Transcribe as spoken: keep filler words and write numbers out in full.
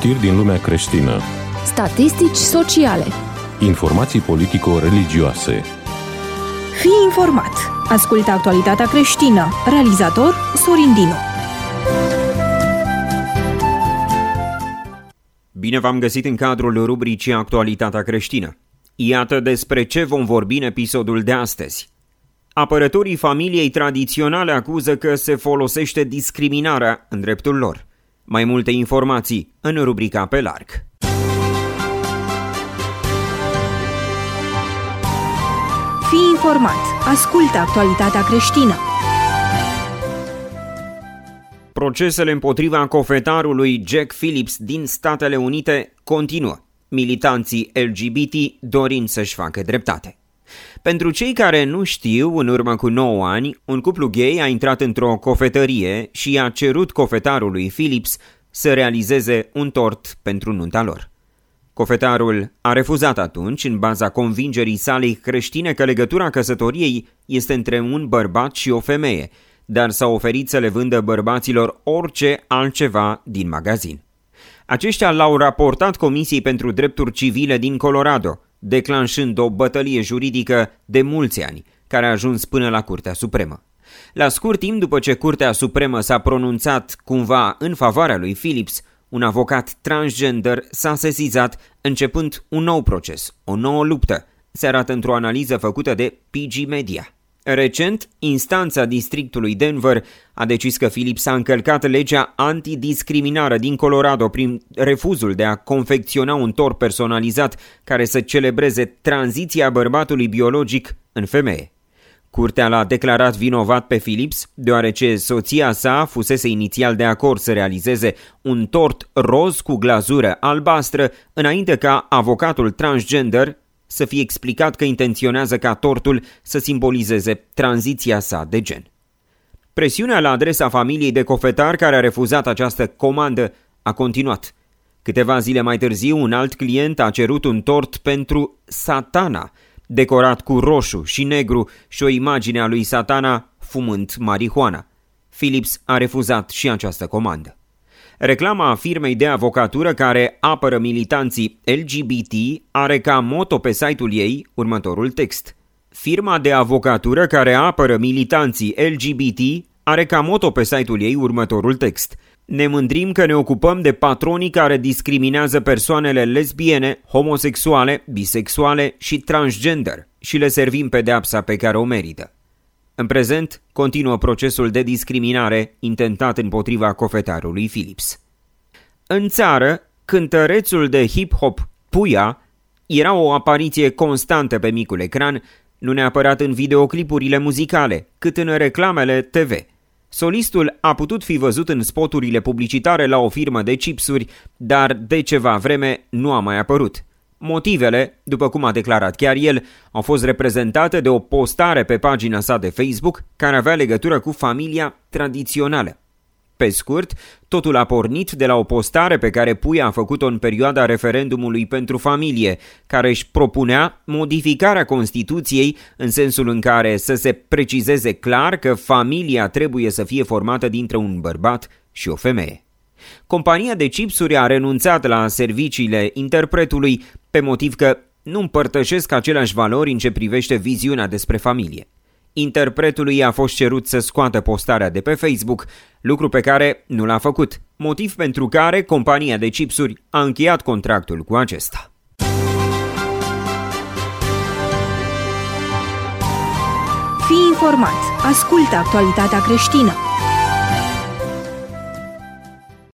Știri din lumea creștină. Statistici sociale. Informații politico-religioase. Fii informat. Ascultă actualitatea creștină. Realizator Sorin Dinu. Bine v-am găsit în cadrul rubricii Actualitatea creștină. Iată despre ce vom vorbi în episodul de astăzi. Apărătorii familiei tradiționale acuză că se folosește discriminarea în dreptul lor. Mai multe informații în rubrica Pe larg. Fii informat. Ascultă actualitatea creștină. Procesele împotriva cofetarului Jack Phillips din Statele Unite continuă, militanții L G B T dorind să-și facă dreptate. Pentru cei care nu știu, în urmă cu nouă ani, un cuplu gay a intrat într-o cofetărie și i-a cerut cofetarului Phillips să realizeze un tort pentru nunta lor. Cofetarul a refuzat atunci, în baza convingerii sale creștine că legătura căsătoriei este între un bărbat și o femeie, dar s-a oferit să le vândă bărbaților orice altceva din magazin. Aceștia l-au raportat Comisiei pentru Drepturi Civile din Colorado, declanșând o bătălie juridică de mulți ani, care a ajuns până la Curtea Supremă. La scurt timp după ce Curtea Supremă s-a pronunțat cumva în favoarea lui Phillips, un avocat transgender s-a sesizat, începând un nou proces, o nouă luptă, se arată într-o analiză făcută de P G Media. Recent, instanța districtului Denver a decis că Phillips a încălcat legea antidiscriminară din Colorado prin refuzul de a confecționa un tort personalizat care să celebreze tranziția bărbatului biologic în femeie. Curtea l-a declarat vinovat pe Phillips, deoarece soția sa fusese inițial de acord să realizeze un tort roz cu glazură albastră, înainte ca avocatul transgender să fie explicat că intenționează ca tortul să simbolizeze tranziția sa de gen. Presiunea la adresa familiei de cofetari care a refuzat această comandă a continuat. Câteva zile mai târziu, un alt client a cerut un tort pentru Satana, decorat cu roșu și negru și o imagine a lui Satana fumând marihuana. Phillips a refuzat și această comandă. Reclama firmei de avocatură care apără militanții L G B T are ca moto pe site-ul ei următorul text. Firma de avocatură care apără militanții L G B T are ca moto pe site-ul ei următorul text. Ne mândrim că ne ocupăm de patronii care discriminează persoanele lesbiene, homosexuale, bisexuale și transgender și le servim pedeapsa pe care o merită. În prezent, continuă procesul de discriminare intentat împotriva cofetarului Phillips. În țară, cântărețul de hip-hop Puya era o apariție constantă pe micul ecran, nu neapărat în videoclipurile muzicale, cât în reclamele T V. Solistul a putut fi văzut în spoturile publicitare la o firmă de chipsuri, dar de ceva vreme nu a mai apărut. Motivele, după cum a declarat chiar el, au fost reprezentate de o postare pe pagina sa de Facebook care avea legătură cu familia tradițională. Pe scurt, totul a pornit de la o postare pe care Puya a făcut-o în perioada referendumului pentru familie, care își propunea modificarea Constituției în sensul în care să se precizeze clar că familia trebuie să fie formată dintre un bărbat și o femeie. Compania de chipsuri a renunțat la serviciile interpretului pe motiv că nu împărtășesc aceleași valori în ce privește viziunea despre familie. Interpretului a fost cerut să scoată postarea de pe Facebook, lucru pe care nu l-a făcut, motiv pentru care compania de chipsuri a încheiat contractul cu acesta. Fii informat. Ascultă actualitatea creștină.